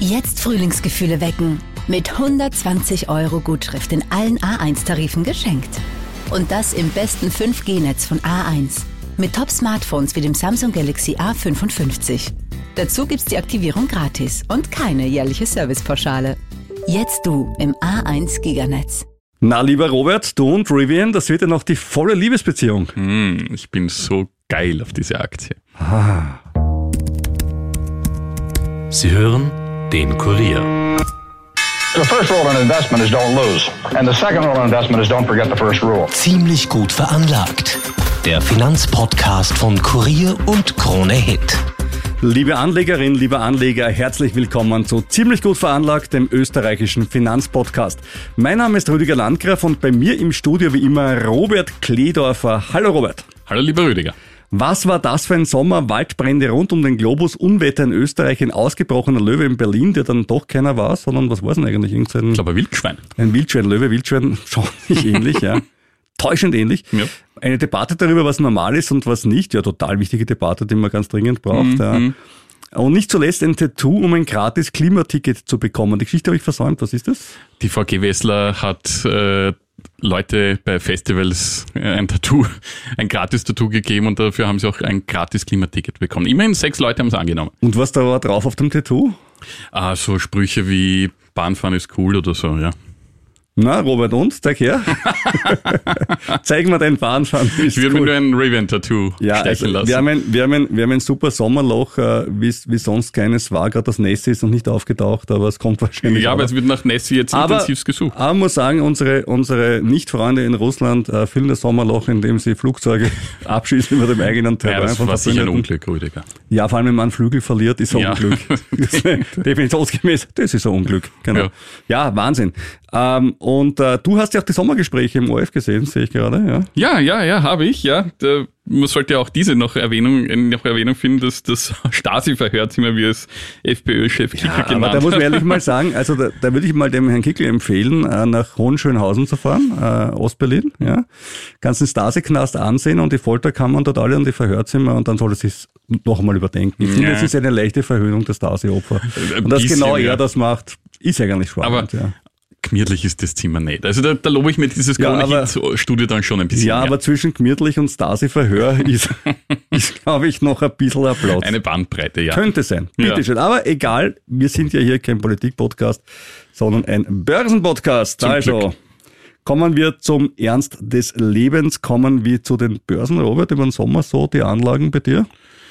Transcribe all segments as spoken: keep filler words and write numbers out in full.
Jetzt Frühlingsgefühle wecken. Mit hundertzwanzig Euro Gutschrift in allen A eins Tarifen geschenkt. Und das im besten fünf G Netz von A eins. Mit Top-Smartphones wie dem Samsung Galaxy A fünfundfünfzig. Dazu gibt's die Aktivierung gratis und keine jährliche Servicepauschale. Jetzt du im A eins Giganetz. Na, lieber Robert, du und Rivian, das wird ja noch die volle Liebesbeziehung. Hm, ich bin so geil auf diese Aktie. Ah. Sie hören den Kurier. The first rule in investment is don't lose. And the second rule in investment is don't forget the first rule. Ziemlich gut veranlagt. Der Finanzpodcast von Kurier und Krone Hit. Liebe Anlegerin, lieber Anleger, herzlich willkommen zu Ziemlich gut veranlagt, dem österreichischen Finanzpodcast. Mein Name ist Rüdiger Landgraf und bei mir im Studio wie immer Robert Kledorfer. Hallo Robert. Hallo lieber Rüdiger. Was war das für ein Sommer? Waldbrände rund um den Globus, Unwetter in Österreich, ein ausgebrochener Löwe in Berlin, der dann doch keiner war, sondern was war es denn eigentlich? Irgendein, ich glaube ein Wildschwein. Ein Wildschwein, Löwe, Wildschwein, schon nicht ähnlich, ja. Täuschend ähnlich. Ja. Eine Debatte darüber, was normal ist und was nicht. Ja, total wichtige Debatte, die man ganz dringend braucht. Mhm. Ja. Und nicht zuletzt ein Tattoo, um ein gratis Klimaticket zu bekommen. Die Geschichte habe ich versäumt. Was ist das? Die V G Wessler hat äh, Leute bei Festivals ein Tattoo, ein gratis Tattoo gegeben und dafür haben sie auch ein gratis Klimaticket bekommen. Immerhin sechs Leute haben es angenommen. Und was da war drauf auf dem Tattoo? Ah, so Sprüche wie Bahnfahren ist cool oder so, ja. Na, Robert, und? Zeig her. Zeig mal dein Bahnfahren. Ich würde cool. mir nur ein Rivian-Tattoo ja, stechen also lassen. Wir haben, ein, wir, haben ein, wir haben ein super Sommerloch, äh, wie sonst keines war. Gerade das Nessie ist noch nicht aufgetaucht, aber es kommt wahrscheinlich. Ja, aber es wird nach Nessie jetzt aber, intensivst gesucht. Aber man muss sagen, unsere, unsere Nicht-Freunde in Russland äh, füllen das Sommerloch, indem sie Flugzeuge abschießen über dem eigenen Terrain. Ja, das von war sicher ein Unglück, Rüdiger. Ja, vor allem, wenn man einen Flügel verliert, ist ein ja. Unglück. Definitionsgemäß, das ist ein Unglück. Genau. Ja, ja Wahnsinn. Ähm, und äh, du hast ja auch die Sommergespräche im O R F gesehen, sehe ich gerade, ja? Ja, ja, ja, habe ich, ja. Da, man sollte ja auch diese noch Erwähnung, noch Erwähnung finden, dass das Stasi-Verhörzimmer, wie es FPÖ-Chef Kickl ja, genannt hat. Aber da muss man ehrlich mal sagen, also da, da würde ich mal dem Herrn Kickl empfehlen, äh, nach Hohenschönhausen zu fahren, äh, Ostberlin, ja. Kannst den Stasi-Knast ansehen und die Folterkammern dort alle und die Verhörzimmer und dann soll er sich noch einmal überdenken. Ich finde, es ja. ist eine leichte Verhöhnung der Stasi-Opfer. Und dass bisschen, genau er ja. das macht, ist eigentlich spannend, aber ja. Gemütlich ist das Zimmer nicht. Also da, da lobe ich mir dieses ja, Krone-Hit-Studio dann schon ein bisschen. Ja, mehr. Aber zwischen gemütlich und Stasi-Verhör ist, ist glaube ich, noch ein bisschen Applaus. Eine Bandbreite, ja. Könnte sein, bitteschön. Ja. Aber egal, wir sind ja hier kein Politik-Podcast, sondern ein Börsen-Podcast. Zum also Glück. Kommen wir zum Ernst des Lebens, kommen wir zu den Börsen. Robert, über den Sommer so die Anlagen bei dir?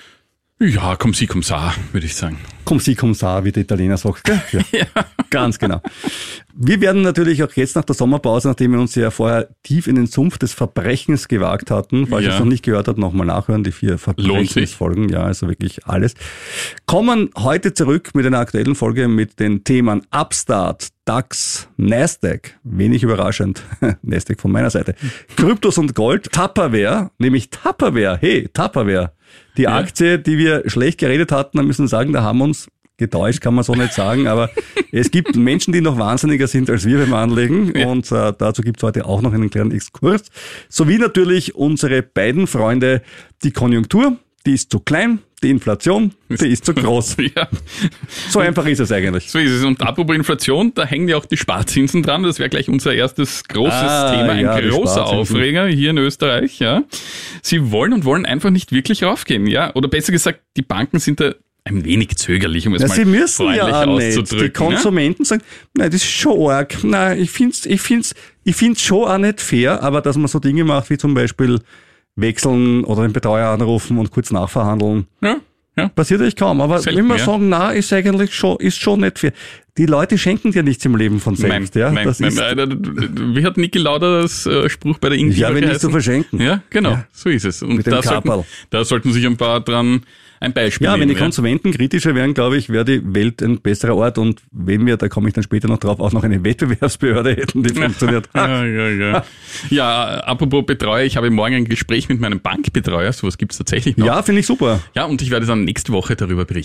Ja, komm sie, komm sa, würde ich sagen. Komm sie, komm sa, wie der Italiener sagt. Ja, ja. Ganz genau. Wir werden natürlich auch jetzt nach der Sommerpause, nachdem wir uns ja vorher tief in den Sumpf des Verbrechens gewagt hatten, falls ja. ihr es noch nicht gehört habt, nochmal nachhören, die vier Verbrechensfolgen, ja, also wirklich alles, kommen heute zurück mit einer aktuellen Folge mit den Themen Upstart, DAX, Nasdaq, wenig überraschend, Nasdaq von meiner Seite, Kryptos und Gold, Tupperware, nämlich Tupperware, hey, Tupperware, die ja. Aktie, die wir schlecht geredet hatten, da müssen wir sagen, da haben wir uns getäuscht, kann man so nicht sagen, aber es gibt Menschen, die noch wahnsinniger sind als wir beim Anlegen ja. und äh, dazu gibt es heute auch noch einen kleinen Exkurs, sowie natürlich unsere beiden Freunde, die Konjunktur, die ist zu klein, die Inflation, die ist zu groß. Ja. So einfach ist es eigentlich. So ist es. Und apropos Inflation, da hängen ja auch die Sparzinsen dran. Das wäre gleich unser erstes großes ah, Thema, ein ja, großer Aufreger hier in Österreich. Ja. Sie wollen und wollen einfach nicht wirklich raufgehen. Ja. Oder besser gesagt, die Banken sind da ein wenig zögerlich, um es ja, mal sie müssen freundlich ja auszudrücken. Die Konsumenten ja? sagen, nein, das ist schon arg. Nein, ich find's, ich find's, ich find's schon auch nicht fair, aber dass man so Dinge macht, wie zum Beispiel wechseln oder den Betreuer anrufen und kurz nachverhandeln. Ja, ja. Passiert eigentlich kaum. Aber Selten, wenn wir ja. sagen, na, ist eigentlich schon, ist schon nicht fair. Die Leute schenken dir nichts im Leben von selbst. Mein, ja? mein, das mein, ist mein, wie hat Niki Lauda das äh, Spruch bei der Ingrid Ja, wenn nicht zu verschenken. Ja, genau. Ja. So ist es. Und Mit dem da sollten, da sollten sich ein paar dran ein Beispiel Ja, nehmen, wenn die ja. Konsumenten kritischer wären, glaube ich, wäre die Welt ein besserer Ort. Und wenn wir, da komme ich dann später noch drauf, auch noch eine Wettbewerbsbehörde hätten, die funktioniert. ja, ja, ja. ja, apropos Betreuer, ich habe morgen ein Gespräch mit meinem Bankbetreuer. Sowas gibt es tatsächlich noch. Ja, finde ich super. Ja, und ich werde dann nächste Woche darüber berichten.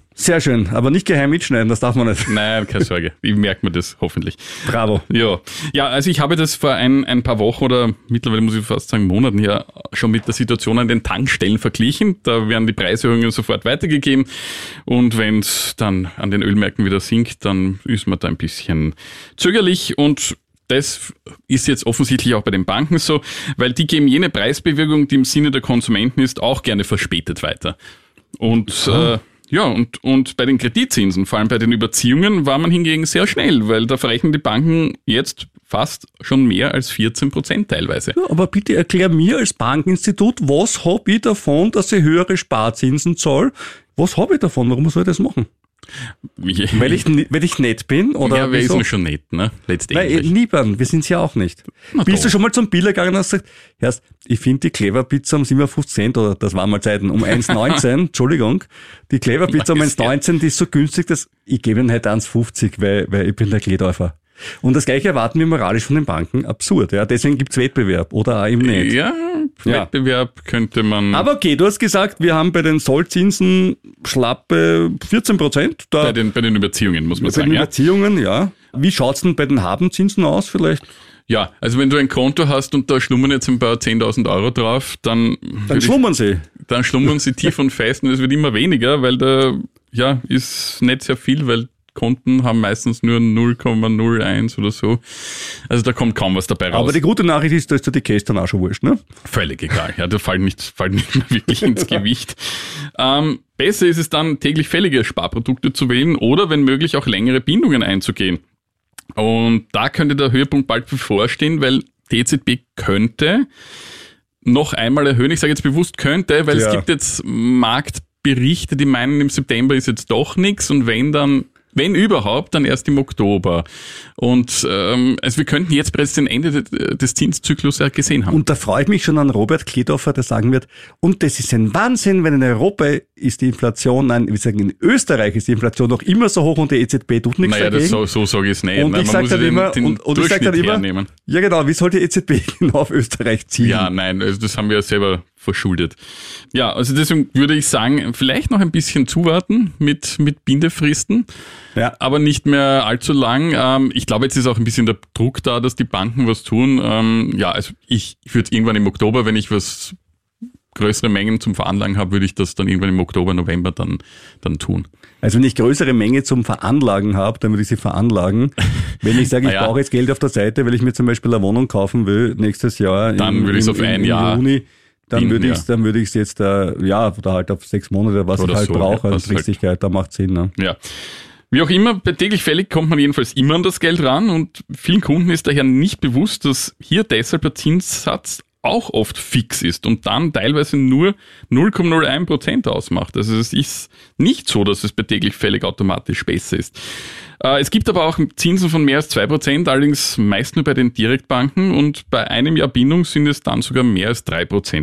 Sehr schön, aber nicht geheim mitschneiden, das darf man nicht. Nein, keine Sorge, ich merke mir das hoffentlich. Bravo. Ja, ja, also ich habe das vor ein, ein paar Wochen oder mittlerweile muss ich fast sagen Monaten hier schon mit der Situation an den Tankstellen verglichen. Da werden die Preiserhöhungen sofort weitergegeben und wenn es dann an den Ölmärkten wieder sinkt, dann ist man da ein bisschen zögerlich und das ist jetzt offensichtlich auch bei den Banken so, weil die geben jene Preisbewegung, die im Sinne der Konsumenten ist, auch gerne verspätet weiter. Und ja. äh, Ja, und, und bei den Kreditzinsen, vor allem bei den Überziehungen, war man hingegen sehr schnell, weil da verrechnen die Banken jetzt fast schon mehr als vierzehn Prozent teilweise. Ja, aber bitte erklär mir als Bankinstitut, was habe ich davon, dass ich höhere Sparzinsen zahle? Was habe ich davon? Warum soll ich das machen? Ja. Weil ich weil ich nett bin? Oder ja, wer ist denn schon nett, ne? Letztendlich. Weil, niemand, wir sind es ja auch nicht. Na Bist doch. Du schon mal zum Biller gegangen und hast gesagt, Herrst, ich finde die Clever-Pizza um siebenundfünfzig Cent, oder das waren mal Zeiten, um eins neunzehn, Entschuldigung, die Clever-Pizza um eins neunzehn, die ist so günstig, dass ich gebe ihnen halt eins fünfzig, weil, weil ich bin der Kledorfer. Und das Gleiche erwarten wir moralisch von den Banken. Absurd, ja. Deswegen gibt's Wettbewerb oder auch eben nicht. Ja, ja, Wettbewerb könnte man... Aber okay, du hast gesagt, wir haben bei den Sollzinsen schlappe vierzehn Prozent. Da bei, den, bei den Überziehungen, muss man bei sagen. Bei den Überziehungen, ja. ja. Wie schaut's denn bei den Habenzinsen aus vielleicht? Ja, also wenn du ein Konto hast und da schlummern jetzt ein paar zehntausend Euro drauf, dann... Dann schlummern ich, sie. Dann schlummern sie tief und fest und es wird immer weniger, weil da, ja, ist nicht sehr viel, weil Konten haben meistens nur null Komma null eins oder so. Also da kommt kaum was dabei raus. Aber die gute Nachricht ist, da ist die Case dann auch schon wurscht, ne? Völlig egal. Ja, da fällt nicht, fällt nicht mehr wirklich ins Gewicht. Ähm, besser ist es dann, täglich fällige Sparprodukte zu wählen oder wenn möglich auch längere Bindungen einzugehen. Und da könnte der Höhepunkt bald bevorstehen, weil die E Z B könnte noch einmal erhöhen. Ich sage jetzt bewusst könnte, weil ja. es gibt jetzt Marktberichte, die meinen, im September ist jetzt doch nichts und wenn dann Wenn überhaupt, dann erst im Oktober. Und ähm, also wir könnten jetzt bereits den Ende des Zinszyklus ja gesehen haben. Und da freue ich mich schon an Robert Kledorfer, der sagen wird, und das ist ein Wahnsinn, wenn in Europa ist die Inflation, nein, wir sagen in Österreich ist die Inflation noch immer so hoch und die E Z B tut nichts naja, dagegen. Naja, so, so sage ich es nicht. Und nein, ich sage dann immer, den, den und, und ich sag dann immer, hernehmen. Ja genau, wie soll die E Z B genau auf Österreich ziehen? Ja, nein, also das haben wir ja selber verschuldet. Ja, also deswegen würde ich sagen, vielleicht noch ein bisschen zuwarten mit, mit Bindefristen, ja. aber nicht mehr allzu lang. Ähm, ich glaube, jetzt ist auch ein bisschen der Druck da, dass die Banken was tun. Ähm, ja, also ich, ich würde irgendwann im Oktober, wenn ich was größere Mengen zum Veranlagen habe, würde ich das dann irgendwann im Oktober, November dann, dann tun. Also wenn ich größere Menge zum Veranlagen habe, dann würde ich sie veranlagen. Wenn ich sage, ich ja. brauche jetzt Geld auf der Seite, weil ich mir zum Beispiel eine Wohnung kaufen will nächstes Jahr, dann im, würde ich es auf ein Jahr Juni, dann würde ich es, dann würde ich es jetzt, äh, ja, oder halt auf sechs Monate, was oder ich halt so, brauche, ja, als Richtigkeit, halt. Da macht Sinn. Ne? Ja. Wie auch immer, bei täglich fällig kommt man jedenfalls immer an das Geld ran und vielen Kunden ist daher nicht bewusst, dass hier deshalb der Zinssatz auch oft fix ist und dann teilweise nur null Komma null eins Prozent ausmacht. Also es ist nicht so, dass es bei täglich fällig automatisch besser ist. Es gibt aber auch Zinsen von mehr als zwei Prozent, allerdings meist nur bei den Direktbanken und bei einem Jahr Bindung sind es dann sogar mehr als drei Prozent.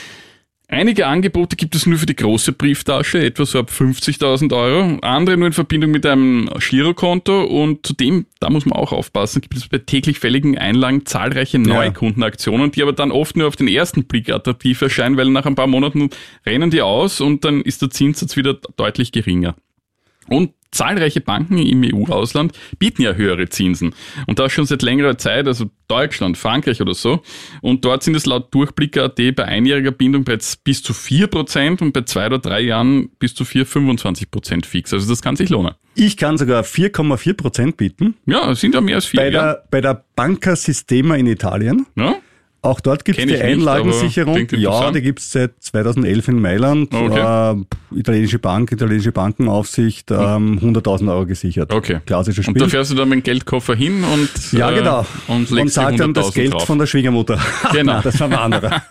Einige Angebote gibt es nur für die große Brieftasche, etwa so ab fünfzigtausend Euro. Andere nur in Verbindung mit einem Girokonto und zudem, da muss man auch aufpassen, gibt es bei täglich fälligen Einlagen zahlreiche Neukundenaktionen, die aber dann oft nur auf den ersten Blick attraktiv erscheinen, weil nach ein paar Monaten rennen die aus und dann ist der Zinssatz wieder deutlich geringer. Und zahlreiche Banken im E U-Ausland bieten ja höhere Zinsen. Und das schon seit längerer Zeit, also Deutschland, Frankreich oder so. Und dort sind es laut Durchblick Punkt at bei einjähriger Bindung bereits bis zu vier Prozent und bei zwei oder drei Jahren bis zu vier Komma fünfundzwanzig Prozent fix. Also das kann sich lohnen. Ich kann sogar vier Komma vier Prozent bieten. Ja, sind ja mehr als vier. Bei der, ja. bei der Banca Sistema in Italien. Ja. Auch dort gibt es die Einlagensicherung. Nicht, ja, die gibt es seit zweitausendelf in Mailand. Okay. Äh, italienische Bank, italienische Bankenaufsicht, ähm, hunderttausend Euro gesichert. Okay. Klassisches Spiel. Und da fährst du dann mit dem Geldkoffer hin und ja, genau. Äh, und, und sagt dann das Geld drauf. Von der Schwiegermutter. Genau. Nein, das war ein anderer.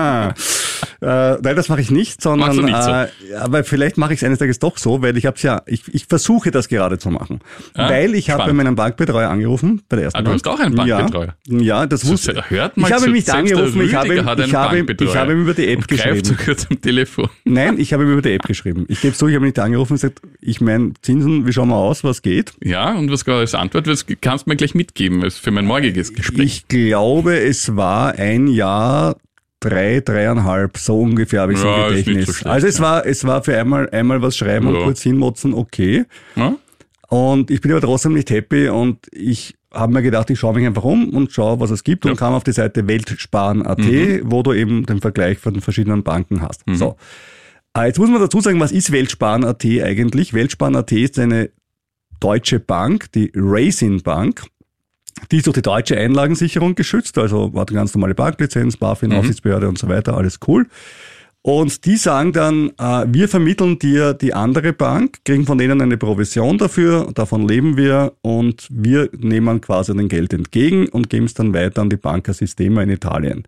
äh, nein, das mache ich nicht, sondern du nicht so. äh, aber vielleicht mache ich es eines Tages doch so, weil ich habe es ja, ich, ich versuche das gerade zu machen. Ah, weil ich habe bei meinem Bankbetreuer angerufen, bei der ersten Ah, du hast auch einen Bankbetreuer? Ja, ja das so, wusste ich. Hört mal ich habe zu, mich angerufen, ich habe, ich, habe, ich habe ihm über die App und geschrieben. Zu kurz am Telefon. Nein, ich habe ihm über die App geschrieben. Ich gebe es so, ich habe ihn nicht angerufen und gesagt, ich meine, Zinsen, wie schauen wir aus, was geht? Ja, und was als Antwort, was kannst du mir gleich mitgeben für mein morgiges Gespräch? Ich glaube, es war ein Jahr drei, dreieinhalb, so ungefähr habe ich ja, im Gedächtnis. So schlecht, also es ja. war es war für einmal einmal was schreiben ja. und kurz hinmotzen, okay. Ja. Und ich bin aber trotzdem nicht happy und ich habe mir gedacht, ich schaue mich einfach um und schaue, was es gibt ja. und kam auf die Seite weltsparen punkt at, mhm. wo du eben den Vergleich von den verschiedenen Banken hast. Mhm. So. Jetzt muss man dazu sagen, was ist weltsparen punkt at eigentlich? weltsparen punkt at ist eine deutsche Bank, die Raisin Bank. Die ist durch die deutsche Einlagensicherung geschützt, also hat eine ganz normale Banklizenz, BaFin, mhm. Aufsichtsbehörde und so weiter, alles cool. Und die sagen dann, äh, wir vermitteln dir die andere Bank, kriegen von denen eine Provision dafür, davon leben wir und wir nehmen quasi den Geld entgegen und geben es dann weiter an die Banca Sistema in Italien.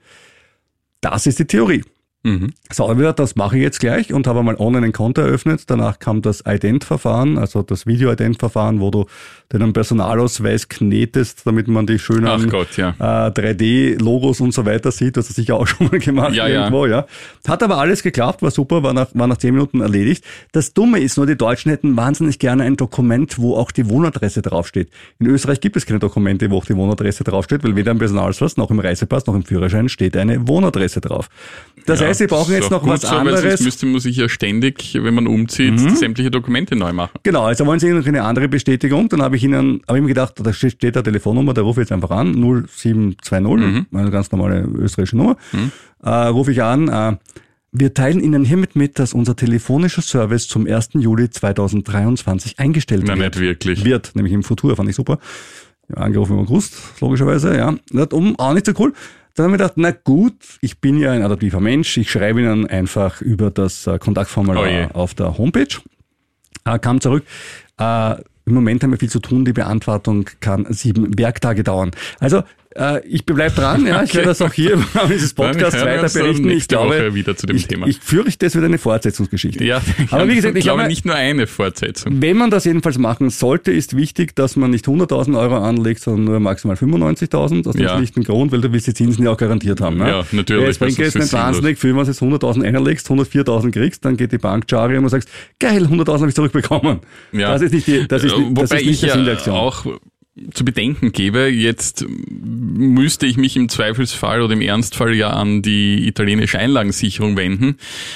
Das ist die Theorie. Mhm. So, das mache ich jetzt gleich und habe mal online ein Konto eröffnet. Danach kam das Ident-Verfahren, also das Video-Ident-Verfahren, wo du deinen Personalausweis knetest, damit man die schönen Ach Gott, ja. äh, drei D-Logos und so weiter sieht. Das hast du sicher auch schon mal gemacht ja, irgendwo, ja. ja. Hat aber alles geklappt, war super, war nach, war nach zehn Minuten erledigt. Das Dumme ist nur, die Deutschen hätten wahnsinnig gerne ein Dokument, wo auch die Wohnadresse draufsteht. In Österreich gibt es keine Dokumente, wo auch die Wohnadresse draufsteht, weil weder im Personalausweis noch im Reisepass noch im Führerschein steht eine Wohnadresse drauf. Das ja, heißt, sie brauchen jetzt noch was so, anderes. Weil sonst müsste man sich ja ständig, wenn man umzieht, mhm. sämtliche Dokumente neu machen. Genau, also wollen sie noch eine andere Bestätigung. Dann habe ich ihnen, habe ich mir gedacht, da steht da Telefonnummer, da rufe ich jetzt einfach an, null sieben zwei null, mhm. eine ganz normale österreichische Nummer. Mhm. Äh, rufe ich an, äh, wir teilen Ihnen hiermit mit, dass unser telefonischer Service zum ersten Juli zweitausenddreiundzwanzig eingestellt Na, wird. Nicht wirklich. Wird, nämlich im Futur, fand ich super. Ja, angerufen über gewusst, logischerweise, ja. Um, auch nicht so cool. Dann habe ich gedacht, na gut, ich bin ja ein adaptiver Mensch, ich schreibe Ihnen einfach über das äh, Kontaktformular oh auf der Homepage. Äh, kam zurück, äh, im Moment haben wir viel zu tun, die Beantwortung kann sieben Werktage dauern. Also äh, ich bleibe dran, ja, ich okay. werde das auch hier im dieses Podcast weiter berichten. Ich glaube, Woche wieder zu dem ich, Thema. ich fürchte, das wird eine Fortsetzungsgeschichte. Ja, aber wie gesagt, ich glaube nicht nur eine Fortsetzung. Wenn man das jedenfalls machen sollte, ist wichtig, dass man nicht hunderttausend Euro anlegt, sondern nur maximal fünfundneunzigtausend aus dem ja. schlichten Grund, weil du willst die Zinsen ja auch garantiert haben. Ne? Ja, natürlich. Es bringt jetzt nicht wahnsinnig viel, wenn du jetzt hunderttausend einlegst, hundertviertausend kriegst, dann geht die Bank Jari und du sagst, geil, hunderttausend habe ich zurückbekommen. Ja. Das ist nicht die, das ist, Wobei das ist nicht ich der Sinn der Aktion. Auch zu bedenken gebe, jetzt müsste ich mich im Zweifelsfall oder im Ernstfall ja an die italienische Einlagensicherung wenden.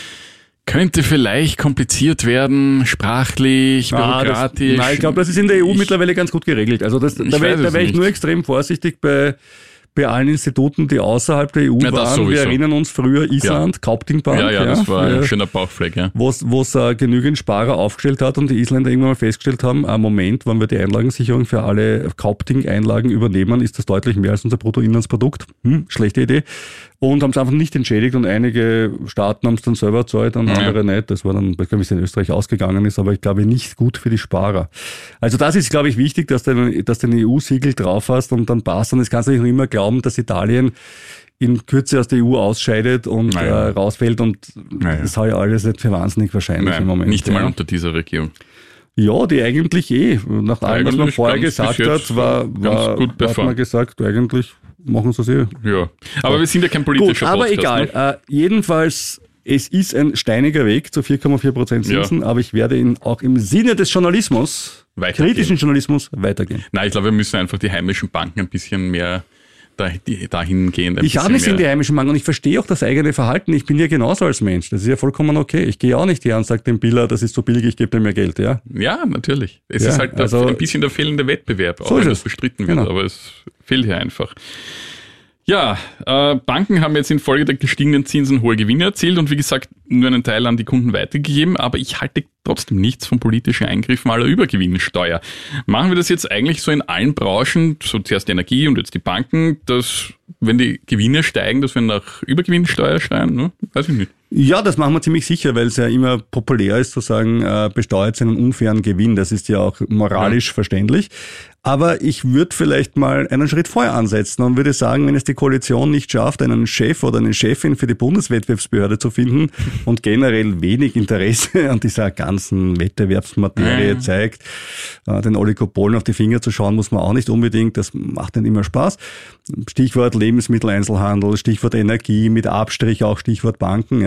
Könnte vielleicht kompliziert werden, sprachlich, bürokratisch. Ah, das, nein, ich glaube, das ist in der E U ich, mittlerweile ganz gut geregelt. Also das, da wäre da wär ich nur extrem vorsichtig bei bei allen Instituten, die außerhalb der E U ja, waren. Wir erinnern uns früher Island, ja. Kauptingbank. Ja, ja, das war ja, ein schöner Bauchfleck, ja. Wo es äh, genügend Sparer aufgestellt hat und die Isländer irgendwann mal festgestellt haben, am Moment, wenn wir die Einlagensicherung für alle Kaupting-Einlagen übernehmen, ist das deutlich mehr als unser Bruttoinlandsprodukt. Hm, schlechte Idee. Und haben es einfach nicht entschädigt und einige Staaten haben es dann selber gezahlt und ja. andere nicht. Das war dann, ich glaube, wie es in Österreich ausgegangen ist, aber ich glaube nicht gut für die Sparer. Also das ist, glaube ich, wichtig, dass du, dass du ein E U-Siegel drauf hast und dann passt. Und das kannst du nicht noch immer glauben, dass Italien in Kürze aus der E U ausscheidet und naja. äh, rausfällt und naja. das habe ich alles nicht für wahnsinnig wahrscheinlich naja, im Moment. Nicht einmal ja. unter dieser Regierung. Ja, die eigentlich eh. Nach allem, was man vorher gesagt hat, war, war gut hat man gesagt, eigentlich machen sie es eh. Ja, aber ja. wir sind ja kein politischer Gut, aber Podcast, egal. Ne? Äh, jedenfalls, es ist ein steiniger Weg zu vier Komma vier Prozent Zinsen, ja. aber ich werde ihn auch im Sinne des Journalismus, kritischen Journalismus, weitergehen. Nein, ich glaube, wir müssen einfach die heimischen Banken ein bisschen mehr dahingehend. Ich habe nichts in die heimischen Banken und ich verstehe auch das eigene Verhalten. Ich bin ja genauso als Mensch. Das ist ja vollkommen okay. Ich gehe auch nicht her und sage dem Biller, das ist so billig, ich gebe dir mehr Geld. Ja, ja natürlich. Es ja, ist halt also, ein bisschen der fehlende Wettbewerb, auch so wenn das bestritten wird, genau. aber es fehlt hier einfach. Ja, äh, Banken haben jetzt infolge der gestiegenen Zinsen hohe Gewinne erzielt und wie gesagt nur einen Teil an die Kunden weitergegeben, aber ich halte trotzdem nichts von politischen Eingriffen aller Übergewinnsteuer. Machen wir das jetzt eigentlich so in allen Branchen, so zuerst die Energie und jetzt die Banken, dass wenn die Gewinne steigen, dass wir nach Übergewinnsteuer schreien? Ne? Weiß ich nicht. Ja, das machen wir ziemlich sicher, weil es ja immer populär ist zu sagen, äh, besteuert einen unfairen Gewinn. Das ist ja auch moralisch ja. verständlich. Aber ich würde vielleicht mal einen Schritt vorher ansetzen und würde sagen, wenn es die Koalition nicht schafft, einen Chef oder eine Chefin für die Bundeswettbewerbsbehörde zu finden und generell wenig Interesse an dieser ganzen Wettbewerbsmaterie ja. zeigt, äh, den Oligopolen auf die Finger zu schauen, muss man auch nicht unbedingt. Das macht nicht immer Spaß. Stichwort Lebensmitteleinzelhandel, Stichwort Energie, mit Abstrich auch Stichwort Banken. Ja.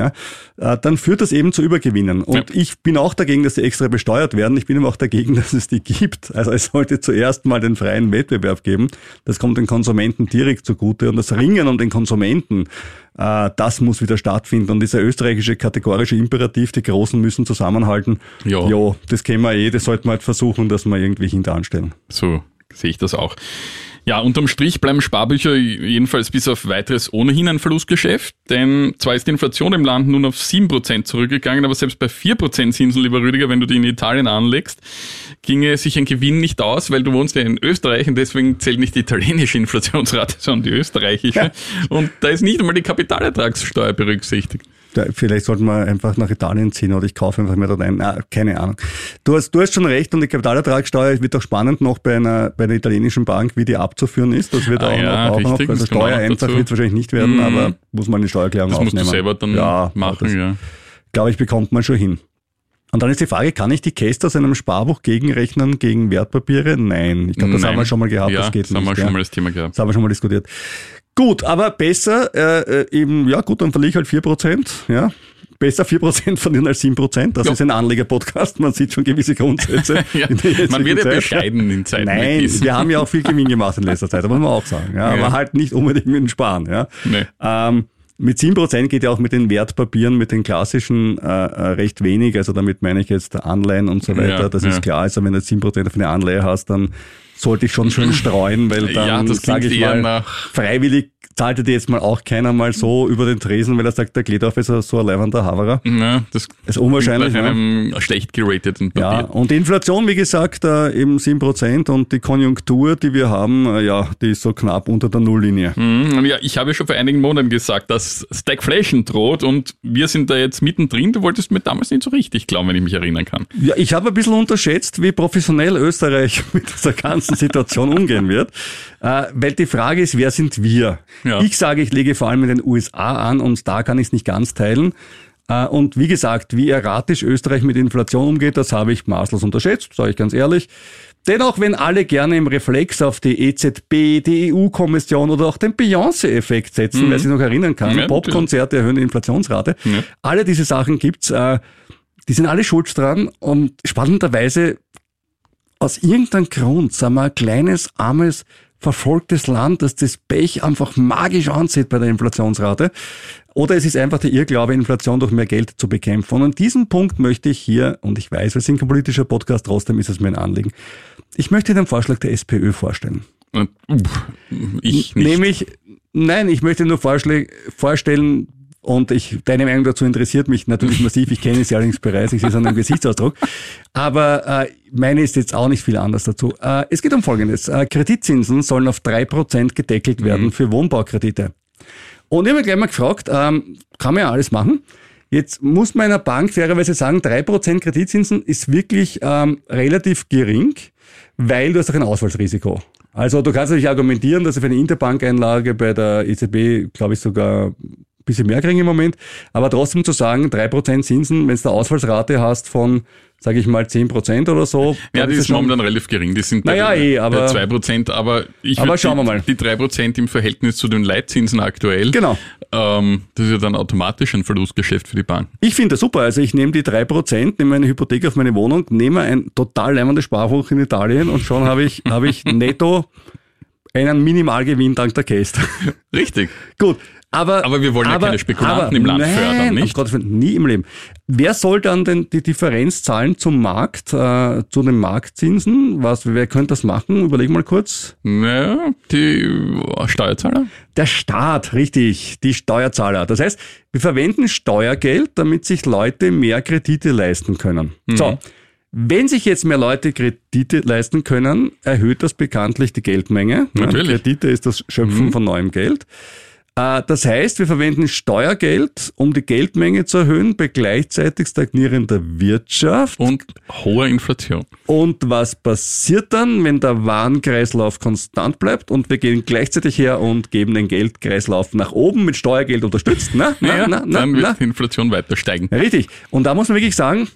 ja, äh, dann führt das eben zu Übergewinnen. Und ja. ich bin auch dagegen, dass sie extra besteuert werden. Ich bin aber auch dagegen, dass es die gibt. Also es sollte zuerst mal den freien Wettbewerb geben. Das kommt den Konsumenten direkt zugute. Und das Ringen um den Konsumenten, äh, das muss wieder stattfinden. Und dieser österreichische kategorische Imperativ, die Großen müssen zusammenhalten. Ja, jo, das kennen wir eh. Das sollten wir halt versuchen, dass wir irgendwie hinteranstellen. So sehe ich das auch. Ja, unterm Strich bleiben Sparbücher jedenfalls bis auf Weiteres ohnehin ein Verlustgeschäft, denn zwar ist die Inflation im Land nun auf sieben Prozent zurückgegangen, aber selbst bei vier Prozent Zinsen, lieber Rüdiger, wenn du die in Italien anlegst, ginge sich ein Gewinn nicht aus, weil du wohnst ja in Österreich und deswegen zählt nicht die italienische Inflationsrate, sondern die österreichische. Ja. Und da ist nicht einmal die Kapitalertragssteuer berücksichtigt. Vielleicht sollten wir einfach nach Italien ziehen oder ich kaufe einfach mehr dort ein. Ah, keine Ahnung. Du hast, du hast schon recht und die Kapitalertragssteuer wird auch spannend noch bei einer, bei einer italienischen Bank, wie die abzuführen ist. Das wird ah, auch, ja, noch, auch noch, also Steuer einfach wird wahrscheinlich nicht werden, mm. aber muss man eine Steuererklärung das aufnehmen. Das musst du selber dann ja, machen, das, ja. Glaube ich, bekommt man schon hin. Und dann ist die Frage, kann ich die Käste aus einem Sparbuch gegenrechnen gegen Wertpapiere? Nein. Ich glaube, das Nein. haben wir schon mal gehabt. Ja, das geht das nicht. haben wir schon ja. mal das Thema gehabt. Das haben wir schon mal diskutiert. Gut, aber besser äh, eben, ja gut, dann verliere ich halt vier Prozent, ja. Besser vier Prozent verlieren als sieben Prozent. Das ja. ist ein Anleger-Podcast. Man sieht schon gewisse Grundsätze. ja. Man wird ja Zeit. bescheiden in Zeiten. Nein, wir haben ja auch viel Gewinn gemacht in letzter Zeit, das muss man auch sagen. Ja, ja. Aber halt nicht unbedingt mit dem Sparen. Ja. Nee. Ähm, mit sieben Prozent geht ja auch mit den Wertpapieren, mit den klassischen äh, recht wenig. Also damit meine ich jetzt Anleihen und so weiter. Ja, das ja. ist klar. Also wenn du sieben Prozent auf eine Anleihe hast, dann sollte ich schon schön streuen, weil dann, ja, sage ich mal, nach freiwillig zahlte dir jetzt mal auch keiner mal so über den Tresen, weil er sagt, der Gledorf ist so ein leibender Haverer. Ja, das ist unwahrscheinlich. Bei einem ja. schlecht gerateten Papier. Ja, und die Inflation, wie gesagt, eben sieben Prozent und die Konjunktur, die wir haben, ja, die ist so knapp unter der Nulllinie. Mhm, ja, ich habe ja schon vor einigen Monaten gesagt, dass Stagflation droht und wir sind da jetzt mittendrin. Du wolltest mir damals nicht so richtig glauben, wenn ich mich erinnern kann. Ja, ich habe ein bisschen unterschätzt, wie professionell Österreich mit dieser ganzen Situation umgehen wird, äh, weil die Frage ist, wer sind wir? Ja. Ich sage, ich lege vor allem in den U S A an und da kann ich es nicht ganz teilen. Äh, und wie gesagt, wie erratisch Österreich mit Inflation umgeht, das habe ich maßlos unterschätzt, sage ich ganz ehrlich. Dennoch, wenn alle gerne im Reflex auf die E Z B, die E U-Kommission oder auch den Beyoncé-Effekt setzen, mhm. wer sich noch erinnern kann, ja, Popkonzerte erhöhen die Inflationsrate, ja. alle diese Sachen gibt's, äh, die sind alle schuld dran und spannenderweise aus irgendeinem Grund, sagen wir, ein kleines, armes, verfolgtes Land, das das Pech einfach magisch anzieht bei der Inflationsrate. Oder es ist einfach der Irrglaube, Inflation durch mehr Geld zu bekämpfen. Und an diesem Punkt möchte ich hier, und ich weiß, wir sind kein politischer Podcast, trotzdem ist es mir ein Anliegen, ich möchte den Vorschlag der SPÖ vorstellen. Ich nicht. Nämlich, nein, ich möchte nur Vorschläge vorstellen, und ich, deine Meinung dazu interessiert mich natürlich massiv. Ich kenne sie allerdings bereits, ich sehe es an dem Gesichtsausdruck. Aber äh, meine ist jetzt auch nicht viel anders dazu. Äh, es geht um Folgendes. Äh, Kreditzinsen sollen auf drei Prozent gedeckelt werden mhm. für Wohnbaukredite. Und ich habe mich gleich mal gefragt, ähm, kann man ja alles machen. Jetzt muss man einer Bank fairerweise sagen, drei Prozent Kreditzinsen ist wirklich ähm, relativ gering, weil du hast auch ein Ausfallsrisiko. Also du kannst natürlich argumentieren, dass für eine Interbankeinlage bei der E Z B, glaube ich, sogar bisschen mehr kriegen im Moment, aber trotzdem zu sagen, drei Prozent Zinsen, wenn du eine Ausfallsrate hast von, sage ich mal, zehn Prozent oder so. Ja, die ist momentan relativ gering, die sind naja, bei, eh, aber, bei zwei Prozent, aber ich aber schauen die, wir mal. die drei Prozent im Verhältnis zu den Leitzinsen aktuell, genau. ähm, das ist ja dann automatisch ein Verlustgeschäft für die Bank. Ich finde das super, also ich nehme die drei Prozent, nehme eine Hypothek auf meine Wohnung, nehme ein total leimendes Sparbuch in Italien und schon habe ich, habe ich netto einen Minimalgewinn dank der Käste. Richtig. Gut. Aber, aber wir wollen aber, ja keine Spekulanten aber, im Land nein, fördern, nicht? Gott, nie im Leben. Wer soll dann denn die Differenz zahlen zum Markt, äh, zu den Marktzinsen? Was, wer könnte das machen? Überleg mal kurz. Naja, die Steuerzahler. Der Staat, richtig, die Steuerzahler. Das heißt, wir verwenden Steuergeld, damit sich Leute mehr Kredite leisten können. Mhm. So. Wenn sich jetzt mehr Leute Kredite leisten können, erhöht das bekanntlich die Geldmenge. Natürlich. Kredite ist das Schöpfen mhm. von neuem Geld. Das heißt, wir verwenden Steuergeld, um die Geldmenge zu erhöhen, bei gleichzeitig stagnierender Wirtschaft. Und hoher Inflation. Und was passiert dann, wenn der Warenkreislauf konstant bleibt und wir gehen gleichzeitig her und geben den Geldkreislauf nach oben mit Steuergeld unterstützt? Na, na, ja, na, na, dann wird na. die Inflation weiter steigen. Richtig. Und da muss man wirklich sagen,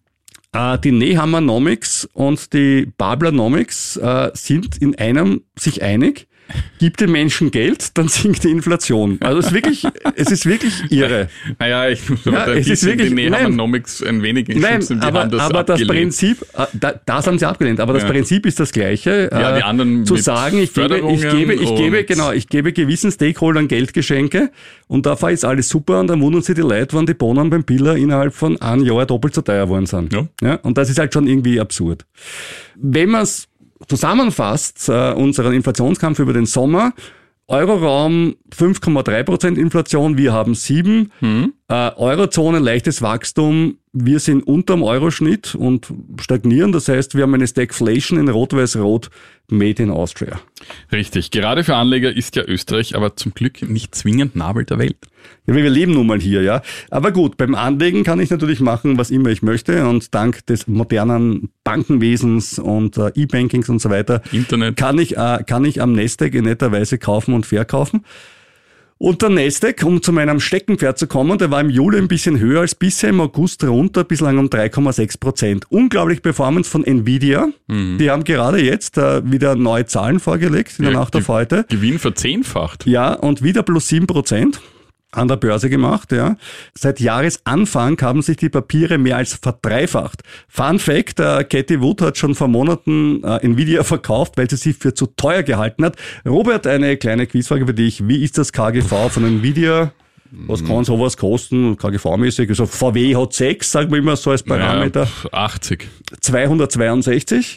die Nehammernomics und die Bablernomics sind in einem sich einig. gib den Menschen Geld, dann sinkt die Inflation. Also es ist wirklich, es ist wirklich irre. Naja, ich muss ja, es ist wirklich, die Nehamonomics ein wenig in nein, Schutz in die aber, Hand, das aber das Prinzip, da, das haben sie abgelehnt, aber das ja. Prinzip ist das gleiche. Ja, die anderen zu sagen, ich gebe, ich gebe, ich gebe, genau, ich gebe gewissen Stakeholdern Geldgeschenke und dafür ist alles super und dann wundern sich die Leute, wenn die Bohnen beim Biller innerhalb von einem Jahr doppelt so teuer geworden sind. Ja. Ja, und das ist halt schon irgendwie absurd. Wenn man es zusammenfasst, uh, unseren Inflationskampf über den Sommer, Euroraum fünf Komma drei Prozent Inflation, wir haben sieben. Hm. Uh, Eurozone leichtes Wachstum, wir sind unterm Euroschnitt und stagnieren. Das heißt, wir haben eine Stagflation in Rot-Weiß-Rot made in Austria. Richtig. Gerade für Anleger ist ja Österreich aber zum Glück nicht zwingend Nabel der Welt. Ja, wir leben nun mal hier, ja. Aber gut, beim Anlegen kann ich natürlich machen, was immer ich möchte und dank des modernen Bankenwesens und äh, E-Bankings und so weiter Internet. kann ich, äh, kann ich am Nasdaq in netter Weise kaufen und verkaufen. Und der Nasdaq, um zu meinem Steckenpferd zu kommen, der war im Juli ein bisschen höher als bisher, im August runter, bislang um drei Komma sechs Prozent. Unglaublich Performance von Nvidia. Mhm. Die haben gerade jetzt äh, wieder neue Zahlen vorgelegt in der ja, Nacht auf heute. Gewinn verzehnfacht. Ja, und wieder plus sieben Prozent. An der Börse gemacht, ja. Seit Jahresanfang haben sich die Papiere mehr als verdreifacht. Fun Fact, äh, Cathie Wood hat schon vor Monaten äh, Nvidia verkauft, weil sie sie für zu teuer gehalten hat. Robert, eine kleine Quizfrage für dich. Wie ist das K G V von Nvidia? Was kann sowas kosten, K G V-mäßig? Also V W hat sechs, sagen wir immer so als Parameter. Naja, achtzig. zweihundertzweiundsechzig.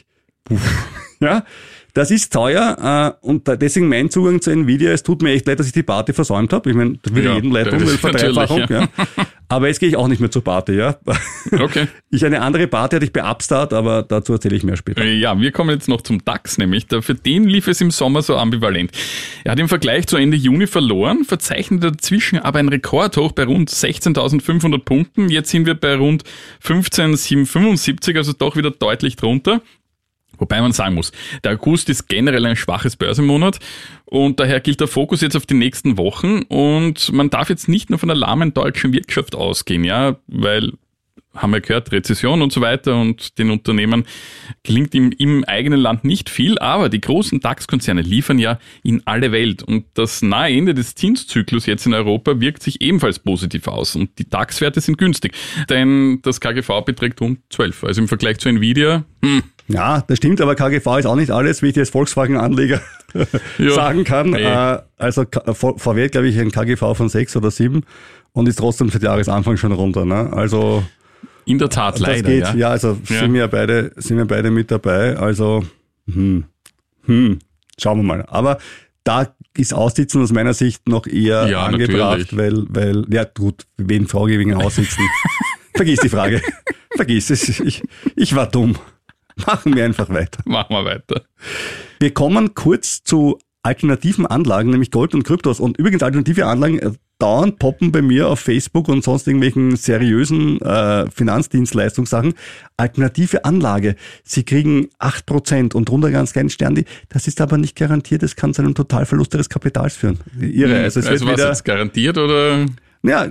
Ja. Das ist teuer äh, und deswegen mein Zugang zu Nvidia, es tut mir echt leid, dass ich die Party versäumt habe. Ich meine, das würde ja, jedem leid tun, weil Verdreifachung. Ja. Ja. Aber jetzt gehe ich auch nicht mehr zur Party. Ja. Okay. Ich eine andere Party hatte ich bei Upstart, aber dazu erzähle ich mehr später. Ja, wir kommen jetzt noch zum DAX, nämlich für den lief es im Sommer so ambivalent. Er hat im Vergleich zu Ende Juni verloren, verzeichnete dazwischen aber ein Rekordhoch bei rund sechzehntausendfünfhundert Punkten. Jetzt sind wir bei rund fünfzehntausendsiebenhundertfünfundsiebzig, also doch wieder deutlich drunter. Wobei man sagen muss, der August ist generell ein schwaches Börsenmonat und daher gilt der Fokus jetzt auf die nächsten Wochen und man darf jetzt nicht nur von der lahmen deutschen Wirtschaft ausgehen, ja, weil, haben wir gehört, Rezession und so weiter und den Unternehmen gelingt im, im eigenen Land nicht viel, aber die großen DAX-Konzerne liefern ja in alle Welt und das nahe Ende des Zinszyklus jetzt in Europa wirkt sich ebenfalls positiv aus und die DAX-Werte sind günstig, denn das K G V beträgt rund zwölf, also im Vergleich zu Nvidia, hm, ja, das stimmt, aber K G V ist auch nicht alles, wie ich als Volkswagen-Anleger ja, sagen kann. Nee. Also V W hat, glaube ich, ein K G V von sechs oder sieben und ist trotzdem seit Jahresanfang schon runter. Ne? Also in der Tat, leider. Geht, ja. ja, also ja. sind wir beide, sind wir beide mit dabei. Also hm, hm, schauen wir mal. Aber da ist Aussitzen aus meiner Sicht noch eher ja, angebracht, natürlich. weil, weil, ja gut, wen frage ich wegen Aussitzen? Vergiss die Frage. Vergiss es. Ich, ich war dumm. Machen wir einfach weiter. Machen wir weiter. Wir kommen kurz zu alternativen Anlagen, nämlich Gold und Kryptos. Und übrigens alternative Anlagen äh, dauernd poppen bei mir auf Facebook und sonst irgendwelchen seriösen äh, Finanzdienstleistungssachen. Alternative Anlage. Sie kriegen acht Prozent und drunter ganz keinen Stern. Das ist aber nicht garantiert. Das kann zu einem Totalverlust ihres Kapitals führen. Irre. Also, es also wird was wieder, jetzt garantiert oder? Ja,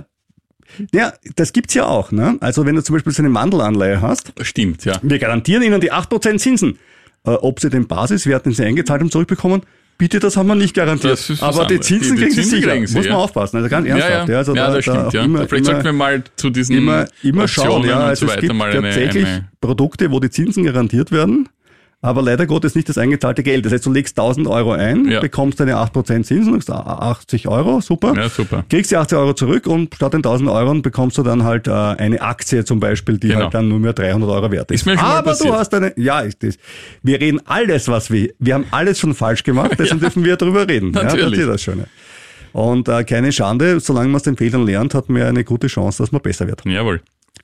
Ja, das gibt's ja auch. Ne? Also wenn du zum Beispiel so eine Mandelanleihe hast. Stimmt, ja. Wir garantieren Ihnen die acht Prozent Zinsen. Äh, ob Sie den Basiswert, den Sie eingezahlt haben, zurückbekommen, bitte, das haben wir nicht garantiert. Aber die Zinsen die, die kriegen Sie sicher. Kriegen Sie, Muss man ja. aufpassen. Also ganz ernsthaft. Ja, ja. Also ja da, das stimmt. Da ja. immer, Vielleicht sollten wir mal zu diesen immer, immer schauen. Ja, also und so es gibt mal tatsächlich eine, eine Produkte, wo die Zinsen garantiert werden. Aber leider Gottes nicht das eingezahlte Geld. Das heißt, du legst tausend Euro ein, ja. bekommst deine acht Prozent Zinsen, achtzig Euro, super. Ja, super. Kriegst die achtzig Euro zurück und statt den tausend Euro bekommst du dann halt äh, eine Aktie zum Beispiel, die genau. halt dann nur mehr dreihundert Euro wert ist. Ist mir schon Aber mal passiert. du hast eine, ja, ist das. Wir reden alles, was wir, wir haben alles schon falsch gemacht, deswegen ja. dürfen wir darüber reden. Natürlich. Ja, das ist das Schöne. Und äh, keine Schande, solange man aus den Fehlern lernt, hat man eine gute Chance, dass man besser wird. Jawohl.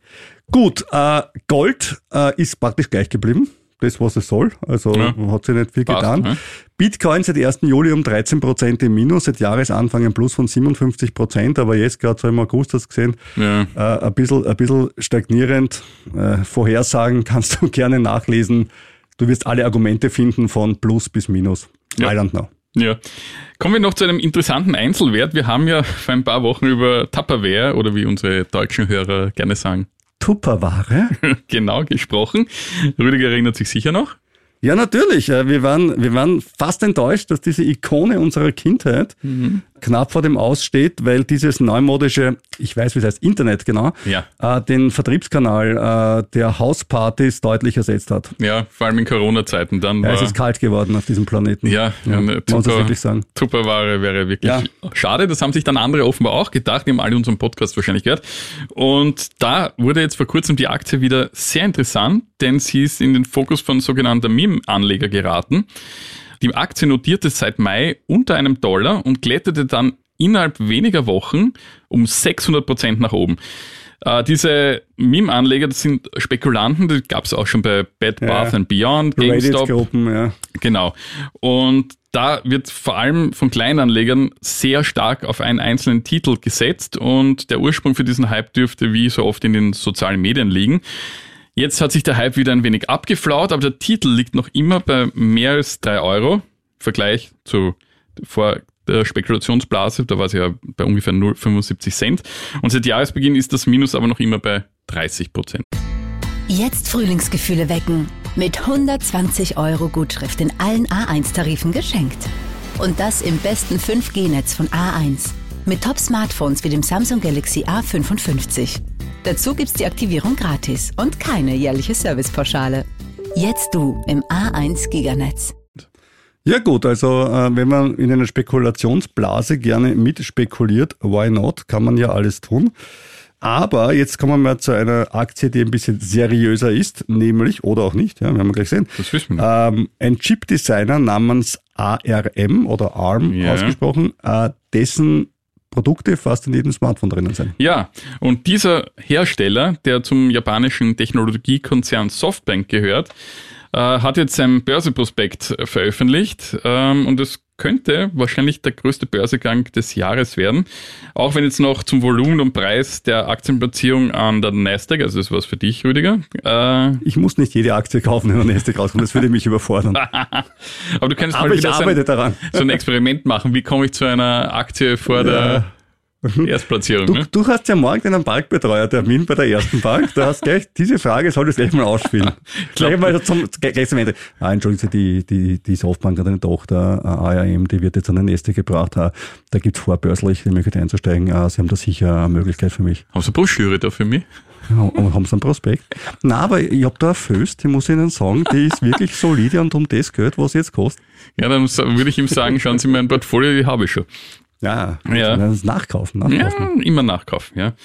Gut, äh, Gold äh, ist praktisch gleich geblieben. Das, was es soll. Also ja. hat sich nicht viel Passt, getan. Ne? Bitcoin seit ersten Juli um dreizehn Prozent im Minus, seit Jahresanfang ein Plus von siebenundfünfzig Prozent, aber jetzt gerade so im August hast du gesehen, ja. äh, ein bisschen, ein bisschen stagnierend. Äh, Vorhersagen kannst du gerne nachlesen. Du wirst alle Argumente finden von Plus bis Minus. Ja. I don't know. Ja. Kommen wir noch zu einem interessanten Einzelwert. Wir haben ja vor ein paar Wochen über Tupperware oder wie unsere deutschen Hörer gerne sagen, Tupperware? Genau gesprochen. Rüdiger erinnert sich sicher noch. Ja, natürlich. Wir waren, wir waren fast enttäuscht, dass diese Ikone unserer Kindheit mhm. knapp vor dem Aus steht, weil dieses neumodische, ich weiß, wie es heißt, Internet, genau, ja. äh, den Vertriebskanal äh, der Hauspartys deutlich ersetzt hat. Ja, vor allem in Corona-Zeiten. Dann ja, war es ist kalt geworden auf diesem Planeten. Ja, ja eine super, wirklich sagen. Tupperware wäre wirklich ja. schade. Das haben sich dann andere offenbar auch gedacht. Die haben alle unseren Podcast wahrscheinlich gehört. Und da wurde jetzt vor kurzem die Aktie wieder sehr interessant, denn sie ist in den Fokus von sogenannten Meme-Anleger geraten. Die Aktie notierte seit Mai unter einem Dollar und kletterte dann innerhalb weniger Wochen um sechshundert Prozent nach oben. Äh, diese Meme-Anleger, das sind Spekulanten, die gab es auch schon bei Bed Bath ja. and Beyond, GameStop. Reddit-Gruppen, ja. Genau. Und da wird vor allem von Kleinanlegern sehr stark auf einen einzelnen Titel gesetzt und der Ursprung für diesen Hype dürfte wie so oft in den sozialen Medien liegen. Jetzt hat sich der Hype wieder ein wenig abgeflaut, aber der Titel liegt noch immer bei mehr als drei Euro. Im Vergleich zu vor der Spekulationsblase, da war es ja bei ungefähr null Komma fünfundsiebzig Cent. Und seit Jahresbeginn ist das Minus aber noch immer bei dreißig Prozent. Jetzt Frühlingsgefühle wecken. Mit hundertzwanzig Euro Gutschrift in allen A eins Tarifen geschenkt. Und das im besten fünf G Netz von A eins. Mit Top-Smartphones wie dem Samsung Galaxy A fünfundfünfzig. Dazu gibt's die Aktivierung gratis und keine jährliche Servicepauschale. Jetzt du im A eins Giganetz. Ja gut, also äh, wenn man in einer Spekulationsblase gerne mitspekuliert, why not, kann man ja alles tun. Aber jetzt kommen wir mal zu einer Aktie, die ein bisschen seriöser ist, nämlich, oder auch nicht, ja, wir haben gleich gesehen, das wissen wir. Ähm, ein Chip-Designer namens A R M oder A R M yeah. ausgesprochen, äh, dessen Produkte fast in jedem Smartphone drinnen sind. Ja, und dieser Hersteller, der zum japanischen Technologiekonzern Softbank gehört, äh, hat jetzt sein Börseprospekt veröffentlicht ähm, und es könnte wahrscheinlich der größte Börsegang des Jahres werden, auch wenn jetzt noch zum Volumen und Preis der Aktienplatzierung an der Nasdaq, also das war's für dich, Rüdiger. Äh, ich muss nicht jede Aktie kaufen, wenn der Nasdaq rauskommt, das würde mich überfordern. Aber du kannst Aber mal ich wieder arbeite so, ein, daran. so ein Experiment machen, wie komme ich zu einer Aktie vor ja. der Erstplatzierung. Du, ne? du hast ja morgen einen Parkbetreuer-Termin bei der ersten Bank. Du hast gleich, diese Frage solltest du gleich mal ausspielen. Gleich mal zum, gleich zum Ende. Ah, entschuldigen Sie, die, die, die Softbank hat eine Tochter, A R M, die wird jetzt an den Neste gebracht. Da gibt es vorbörslich die Möglichkeit einzusteigen. Sie haben da sicher eine Möglichkeit für mich. Haben Sie eine Broschüre da für mich? Und haben Sie einen Prospekt? Nein, aber ich habe da eine Föst, die muss ich Ihnen sagen, die ist wirklich solide und um das Geld, was sie jetzt kostet. Ja, dann würde ich ihm sagen, schauen Sie, mein Portfolio, die habe ich schon. Ja, ja. Das nachkaufen, nachkaufen. Ja, immer nachkaufen, ja.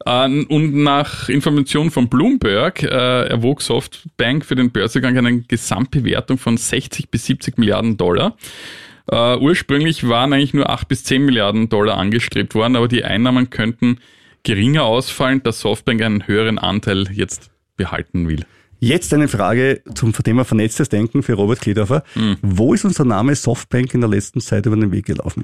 Und nach Informationen von Bloomberg äh, erwog Softbank für den Börsegang eine Gesamtbewertung von sechzig bis siebzig Milliarden Dollar. Uh, ursprünglich waren eigentlich nur acht bis zehn Milliarden Dollar angestrebt worden, aber die Einnahmen könnten geringer ausfallen, da Softbank einen höheren Anteil jetzt behalten will. Jetzt eine Frage zum Thema vernetztes Denken für Robert Kledorfer. Hm. Wo ist unser Name Softbank in der letzten Zeit über den Weg gelaufen?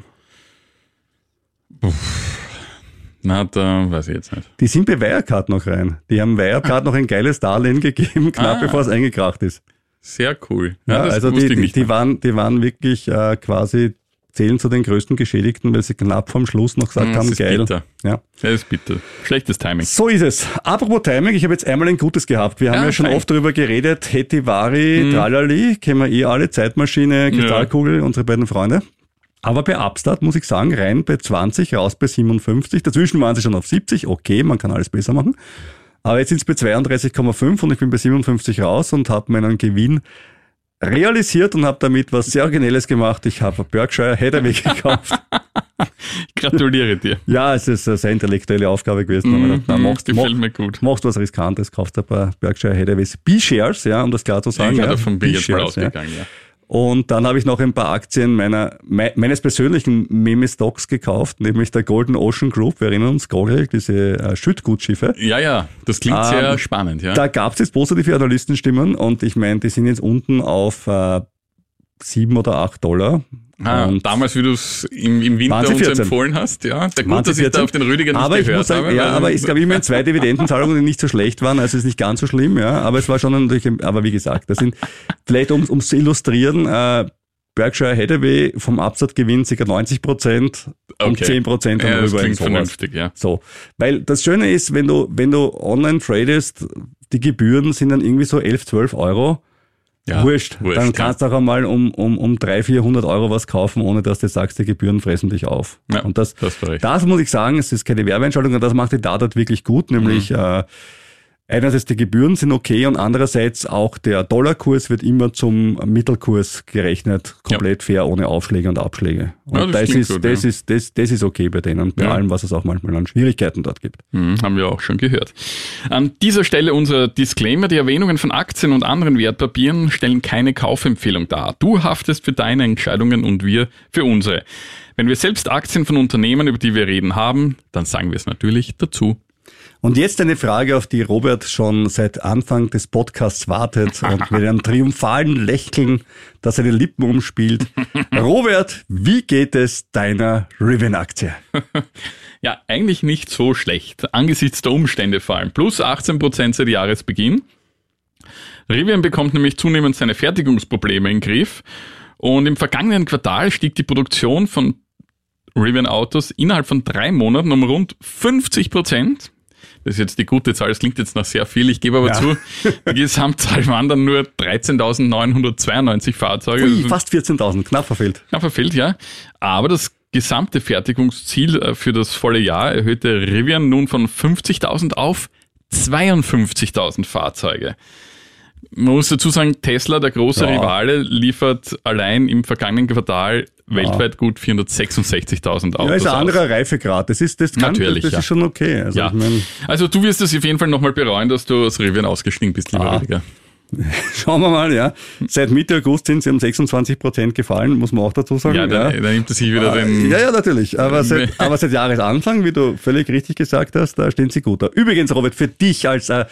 Uff. Na, da weiß ich jetzt nicht. Die sind bei Wirecard noch rein. Die haben Wirecard ah. noch ein geiles Darlehen gegeben, knapp ah. bevor es eingekracht ist. Sehr cool. Ja, ja, das also die, die, die, waren, die waren wirklich äh, quasi, zählen zu den größten Geschädigten, weil sie knapp vorm Schluss noch gesagt das haben, ist geil. Bitter. Ja. Das ist bitter. Schlechtes Timing. So ist es. Apropos Timing, ich habe jetzt einmal ein gutes gehabt. Wir haben ja, ja schon fein. oft darüber geredet, Hetivari, mhm. Tralali, kennen wir eh alle, Zeitmaschine, Kristallkugel, ja. unsere beiden Freunde. Aber bei Upstart muss ich sagen, rein bei zwanzig, raus bei siebenundfünfzig. Dazwischen waren sie schon auf siebzig. Okay, man kann alles besser machen. Aber jetzt sind es bei zweiunddreißig Komma fünf und ich bin bei siebenundfünfzig raus und habe meinen Gewinn realisiert und habe damit was sehr Originelles gemacht. Ich habe Berkshire Hathaway gekauft. Ich gratuliere dir. Ja, es ist eine sehr intellektuelle Aufgabe gewesen. Mm, aber da, mm, machst, gefällt mach, mir gut. Machst was Riskantes, kaufst ein paar Berkshire Hathaways B-Shares, ja, um das klar zu sagen. Ja, ja, davon bin ich jetzt mal ausgegangen, ja. ja. Und dann habe ich noch ein paar Aktien meiner me, meines persönlichen Meme-Stocks gekauft, nämlich der Golden Ocean Group. Wir erinnern uns, Gogel, diese äh, Schüttgutschiffe. Ja, ja, das klingt ähm, sehr spannend. Ja. Da gab es jetzt positive Analystenstimmen und ich meine, die sind jetzt unten auf äh, sieben oder acht Dollar. Ah, und damals, wie du es im, im Winter uns empfohlen hast, ja. Der gut, dass ich da auf den Rüdiger nicht aber gehört ich muss sagen, habe. Ja, aber es gab immerhin zwei Dividendenzahlungen, die nicht so schlecht waren, also es ist nicht ganz so schlimm, ja. Aber es war schon natürlich, aber wie gesagt, das sind, vielleicht um es zu illustrieren, äh, Berkshire Hathaway vom Absatzgewinn ca. neunzig Prozent und okay. zehn Prozent ja, darüber. Das klingt vernünftig, ja. So. Weil das Schöne ist, wenn du, wenn du online tradest, die Gebühren sind dann irgendwie so elf, zwölf Euro. Ja, wurscht. wurscht. Dann kannst du ja. auch einmal um, um, um dreihundert, vierhundert Euro was kaufen, ohne dass du sagst, die Gebühren fressen dich auf. Ja, und das, das, das muss ich sagen, es ist keine Werbeentscheidung, und das macht die Dadat wirklich gut, nämlich mhm. äh, einerseits die Gebühren sind okay und andererseits auch der Dollarkurs wird immer zum Mittelkurs gerechnet, komplett ja. fair, ohne Aufschläge und Abschläge. Und ja, das, das, ist, gut, das, ja. ist, das, das ist okay bei denen, bei ja. allem, was es auch manchmal an Schwierigkeiten dort gibt. Mhm, haben wir auch schon gehört. An dieser Stelle unser Disclaimer: Die Erwähnungen von Aktien und anderen Wertpapieren stellen keine Kaufempfehlung dar. Du haftest für deine Entscheidungen und wir für unsere. Wenn wir selbst Aktien von Unternehmen, über die wir reden, haben, dann sagen wir es natürlich dazu. Und jetzt eine Frage, auf die Robert schon seit Anfang des Podcasts wartet und mit einem triumphalen Lächeln, das seine Lippen umspielt. Robert, wie geht es deiner Rivian-Aktie? Ja, eigentlich nicht so schlecht, angesichts der Umstände vor allem. Plus achtzehn Prozent seit Jahresbeginn. Rivian bekommt nämlich zunehmend seine Fertigungsprobleme in den Griff. Und im vergangenen Quartal stieg die Produktion von Rivian-Autos innerhalb von drei Monaten um rund fünfzig Prozent. Das ist jetzt die gute Zahl, das klingt jetzt nach sehr viel. Ich gebe aber ja. zu, die Gesamtzahl waren dann nur dreizehntausendneunhundertzweiundneunzig Fahrzeuge. Ui, fast vierzehntausend, knapp verfehlt. Knapp verfehlt, ja. Aber das gesamte Fertigungsziel für das volle Jahr erhöhte Rivian nun von fünfzigtausend auf zweiundfünfzigtausend Fahrzeuge. Man muss dazu sagen, Tesla, der große ja. Rivale, liefert allein im vergangenen Quartal ja. weltweit gut vierhundertsechsundsechzigtausend Autos. Ja, ist ein anderer Reifegrad. Das ist, das kann, Natürlich, das, das ja. ist schon okay. Also, ja. ich mein, also du wirst es auf jeden Fall nochmal bereuen, dass du aus Rivian ausgestiegen bist, lieber ah. Rüdiger. Schauen wir mal, ja. Seit Mitte August sind sie um sechsundzwanzig Prozent gefallen, muss man auch dazu sagen. Ja, dann, ja. dann nimmt er sich wieder den... Ja, ja, natürlich. Aber seit, aber seit Jahresanfang, wie du völlig richtig gesagt hast, da stehen sie gut da. Übrigens, Robert, für dich als äh,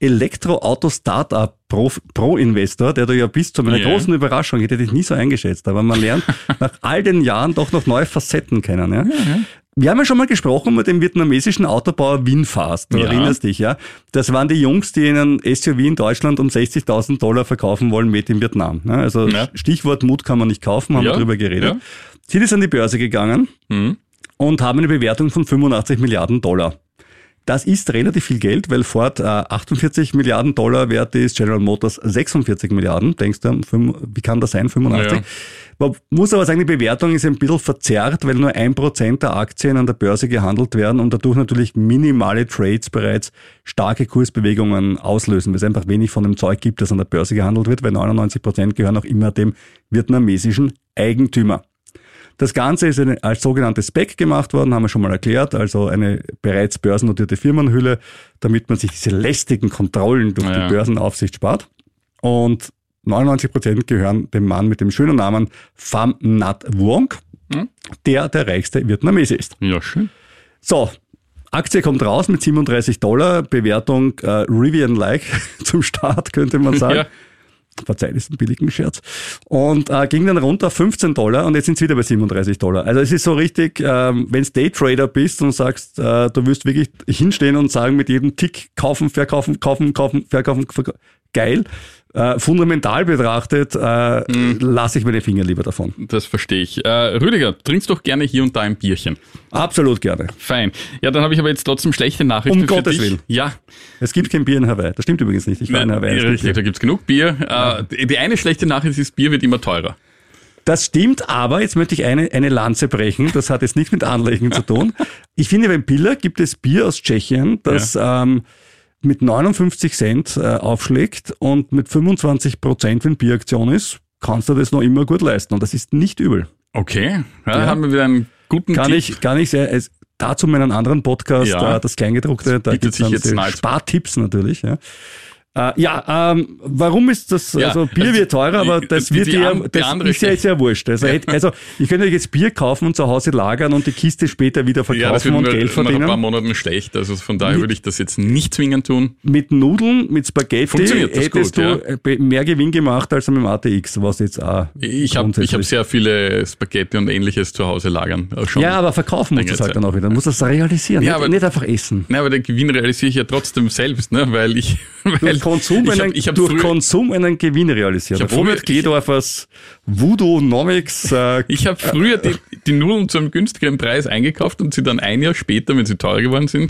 Elektroauto-Startup Pro-Investor, der du ja bist, zu meiner ja. großen Überraschung, ich hätte dich nie so eingeschätzt, aber man lernt nach all den Jahren doch noch neue Facetten kennen. Ja? Ja, ja. Wir haben ja schon mal gesprochen mit dem vietnamesischen Autobauer Winfast, du ja. erinnerst dich, ja? Das waren die Jungs, die einen S U V in Deutschland um sechzigtausend Dollar verkaufen wollen, made in Vietnam. Ne? Also ja. Stichwort Mut kann man nicht kaufen, haben ja. wir drüber geredet. Ja. Sie sind an die Börse gegangen mhm. und haben eine Bewertung von fünfundachtzig Milliarden Dollar. Das ist relativ viel Geld, weil Ford äh, achtundvierzig Milliarden Dollar wert ist, General Motors sechsundvierzig Milliarden. Denkst du, wie kann das sein, fünfundachtzig? Ja. Man muss aber sagen, die Bewertung ist ein bisschen verzerrt, weil nur ein Prozent der Aktien an der Börse gehandelt werden und dadurch natürlich minimale Trades bereits starke Kursbewegungen auslösen, weil es einfach wenig von dem Zeug gibt, das an der Börse gehandelt wird, weil neunundneunzig Prozent gehören auch immer dem vietnamesischen Eigentümer. Das Ganze ist eine, als sogenanntes S P E C gemacht worden, haben wir schon mal erklärt, also eine bereits börsennotierte Firmenhülle, damit man sich diese lästigen Kontrollen durch ja. die Börsenaufsicht spart. Und neunundneunzig Prozent gehören dem Mann mit dem schönen Namen Pham Nhat Vuong, hm? der der reichste Vietnamese ist. Ja, schön. So, Aktie kommt raus mit siebenunddreißig Dollar, Bewertung äh, Rivian-like zum Start, könnte man sagen. Ja. Verzeiht, ist ein billigen Scherz. Und äh, ging dann runter auf fünfzehn Dollar und jetzt sind es wieder bei siebenunddreißig Dollar. Also es ist so richtig, ähm, wenn du Daytrader bist und sagst, äh, du wirst wirklich hinstehen und sagen, mit jedem Tick kaufen, verkaufen, kaufen, kaufen, verkaufen, verkaufen. Geil. Äh, fundamental betrachtet, äh, mhm. lasse ich meine Finger lieber davon. Das verstehe ich. Äh, Rüdiger, trinkst doch gerne hier und da ein Bierchen. Absolut gerne. Fein. Ja, dann habe ich aber jetzt trotzdem schlechte Nachrichten um für Gottes dich. Willen. Ja. Es gibt kein Bier in Hawaii. Das stimmt übrigens nicht. Ich war Nein, in Hawaii. Richtig, da gibt es genug Bier. Ja. Äh, die eine schlechte Nachricht ist, Bier wird immer teurer. Das stimmt, aber jetzt möchte ich eine, eine Lanze brechen. Das hat jetzt nichts mit Anlegen zu tun. Ich finde, beim Piller gibt es Bier aus Tschechien, das ja. ähm, mit neunundfünfzig Cent äh, aufschlägt und mit fünfundzwanzig Prozent, wenn Bieraktion ist, kannst du das noch immer gut leisten. Und das ist nicht übel. Okay, ja, ja. haben wir wieder einen guten kann Tipp. Ich, kann ich sehr, es, dazu meinen anderen Podcast, ja. äh, das Kleingedruckte, da gibt es dann Spartipps natürlich. Ja. Uh, ja, ähm, warum ist das, ja, also Bier wird teurer, aber das die, wird die, ja, das ist ja jetzt sehr wurscht. Also, ja. also ich könnte jetzt Bier kaufen und zu Hause lagern und die Kiste später wieder verkaufen ja, das wird und Geld verdienen. Nach ein paar Monaten schlecht, also von daher mit, würde ich das jetzt nicht zwingend tun. Mit Nudeln, mit Spaghetti hättest gut, du ja. mehr Gewinn gemacht als mit dem A T X, was jetzt auch Ich habe ich hab sehr viele Spaghetti und Ähnliches zu Hause lagern. Schon ja, aber verkaufen musst du es halt dann auch wieder. Du musst das realisieren, ja, nicht, aber, nicht einfach essen. Nein, aber den Gewinn realisiere ich ja trotzdem selbst, ne, weil ich... Weil Konsum ich hab, ich hab durch früher, Konsum einen Gewinn realisiert. Robert Gedorfers Voodoo-Nomics. Äh, ich habe früher die, die Nudeln zu einem günstigeren Preis eingekauft und sie dann ein Jahr später, wenn sie teuer geworden sind,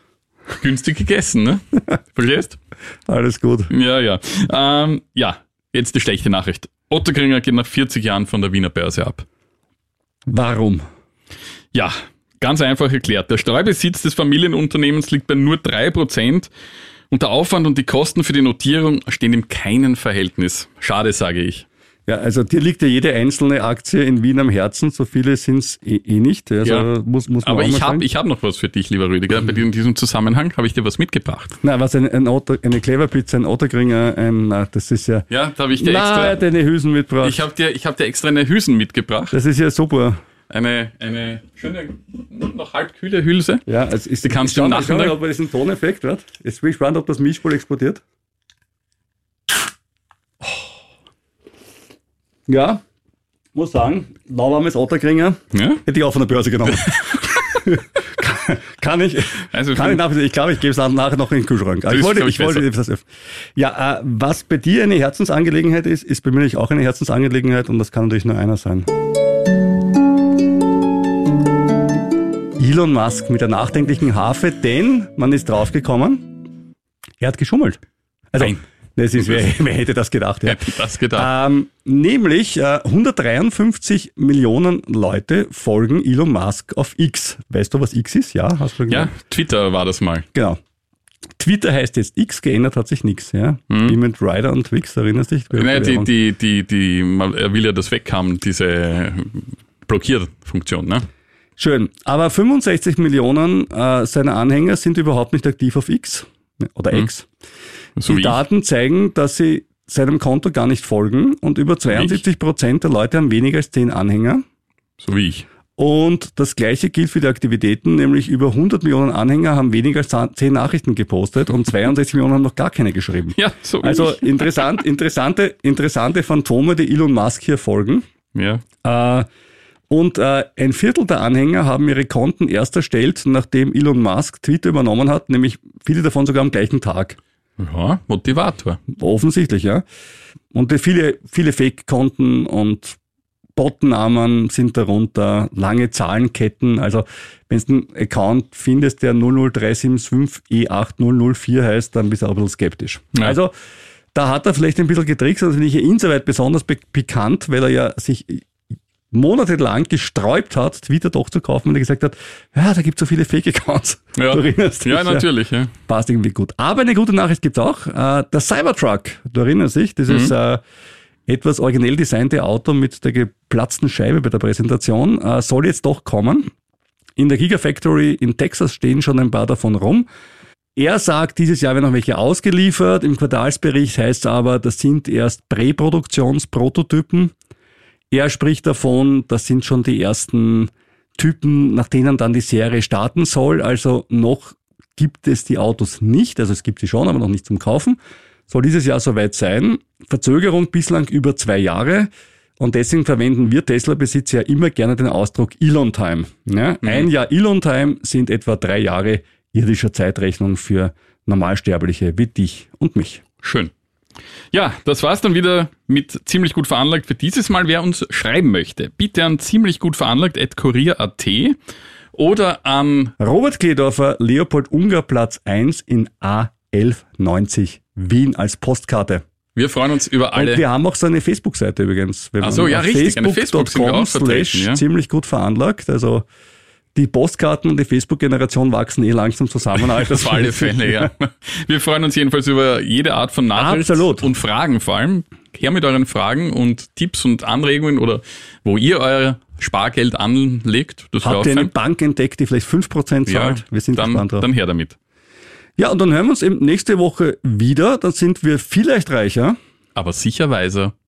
günstig gegessen. Ne? Verstehst? Alles gut. Ja, ja. Ähm, ja. Jetzt die schlechte Nachricht. Ottakringer geht nach vierzig Jahren von der Wiener Börse ab. Warum? Ja, ganz einfach erklärt. Der Streubesitz des Familienunternehmens liegt bei nur drei Prozent und der Aufwand und die Kosten für die Notierung stehen in keinem Verhältnis. Schade, sage ich. Ja, also dir liegt ja jede einzelne Aktie in Wien am Herzen, so viele sind es eh, eh nicht. Also ja. muss, muss man Aber auch ich mal habe ich hab noch was für dich, lieber Rüdiger. Bei dir in diesem Zusammenhang habe ich dir was mitgebracht. Na, was ein, ein Otto, eine Cleverpizza, ein Ottakringer, ein, na, das ist ja... Ja, da habe ich dir na, extra... deine Hülsen mitgebracht. Ich habe dir, ich hab dir extra eine Hülsen mitgebracht. Das ist ja super. Eine, eine schöne, noch halb kühle Hülse. Ja, also ist, die kannst du nachher... Schau mal, ob das ein Toneffekt wird. Jetzt bin ich gespannt, ob das Mischpult explodiert. Ja, muss sagen, lauwarmes Ottakringer, ja? hätte ich auch von der Börse genommen. kann, kann ich, also kann ich nachher, ich glaube, ich gebe es nachher noch in den Kühlschrank. Ich wollte, ich wollte das öffnen. Ja, äh, was bei dir eine Herzensangelegenheit ist, ist bei mir natürlich auch eine Herzensangelegenheit und das kann natürlich nur einer sein. Elon Musk mit der nachdenklichen Harfe, denn man ist draufgekommen, er hat geschummelt. Also, Nein. Das ist, wer, wer hätte das gedacht? Ja. Hätte das gedacht. Ähm, nämlich äh, hundertdreiundfünfzig Millionen Leute folgen Elon Musk auf X. Weißt du, was X ist? Ja, hast du ja, Twitter war das mal. Genau. Twitter heißt jetzt X, geändert hat sich nichts. Ja? Mhm. Wie mit Ryder und Twix, erinnerst du dich? Nein, die, die, die, die, er will ja das weghaben, diese Blockierfunktion, ne? Schön. Aber fünfundsechzig Millionen äh, seiner Anhänger sind überhaupt nicht aktiv auf X oder mhm. X. So die Daten zeigen, dass sie seinem Konto gar nicht folgen und über zweiundsiebzig Prozent der Leute haben weniger als zehn Anhänger. So wie ich. Und das Gleiche gilt für die Aktivitäten, nämlich über hundert Millionen Anhänger haben weniger als zehn Nachrichten gepostet und zweiundsechzig Millionen haben noch gar keine geschrieben. Ja, so wie Also ich. interessant, interessante, interessante Phantome, die Elon Musk hier folgen. Ja. Äh, und äh, ein Viertel der Anhänger haben ihre Konten erst erstellt, nachdem Elon Musk Twitter übernommen hat, nämlich viele davon sogar am gleichen Tag. Ja, Motivator. Offensichtlich, ja. Und viele, viele Fake-Konten und Botnamen sind darunter, lange Zahlenketten. Also wenn du einen Account findest, der null null drei sieben fünf E acht null null vier heißt, dann bist du auch ein bisschen skeptisch. Ja. Also da hat er vielleicht ein bisschen getrickst, also finde ich insoweit besonders be- pikant, weil er ja sich monatelang gesträubt hat, Twitter doch zu kaufen, weil er gesagt hat, ja, da gibt es so viele Fake-Accounts. Ja, du erinnerst dich, ja natürlich. Ja. Passt irgendwie gut. Aber eine gute Nachricht gibt's auch. Äh, der Cybertruck, du erinnerst dich, dieses mhm. äh, etwas originell designte Auto mit der geplatzten Scheibe bei der Präsentation, äh, soll jetzt doch kommen. In der Gigafactory in Texas stehen schon ein paar davon rum. Er sagt, dieses Jahr werden noch welche ausgeliefert. Im Quartalsbericht heißt es aber, das sind erst Präproduktionsprototypen. Er spricht davon, das sind schon die ersten Typen, nach denen dann die Serie starten soll. Also noch gibt es die Autos nicht, also es gibt sie schon, aber noch nicht zum Kaufen. Soll dieses Jahr soweit sein. Verzögerung bislang über zwei Jahre. Und deswegen verwenden wir Tesla-Besitzer ja immer gerne den Ausdruck Elon-Time. Ja, mhm. Ein Jahr Elon-Time sind etwa drei Jahre irdischer Zeitrechnung für Normalsterbliche wie dich und mich. Schön. Ja, das war's dann wieder mit ziemlich gut veranlagt für dieses Mal. Wer uns schreiben möchte, bitte an ziemlich gut veranlagt at kurier punkt at oder an Robert Kledorfer, Leopold-Unger-Platz eins in A elf neunzig Wien als Postkarte. Wir freuen uns über alle. Und wir haben auch so eine Facebook-Seite übrigens. Ach so, ja richtig, eine Facebook sind wir auch vertreten, ja. Ziemlich gut veranlagt, also die Postkarten und die Facebook-Generation wachsen eh langsam zusammen. Auf alle Fälle, ja. Wir freuen uns jedenfalls über jede Art von Nachricht Absolut. Und Fragen vor allem. Her mit euren Fragen und Tipps und Anregungen oder wo ihr euer Spargeld anlegt. Das Habt ihr eine Bank entdeckt, die vielleicht fünf Prozent zahlt? Ja, wir sind dann, gespannt drauf. Dann her damit. Ja, und dann hören wir uns eben nächste Woche wieder. Dann sind wir vielleicht reicher. Aber sicher weiser.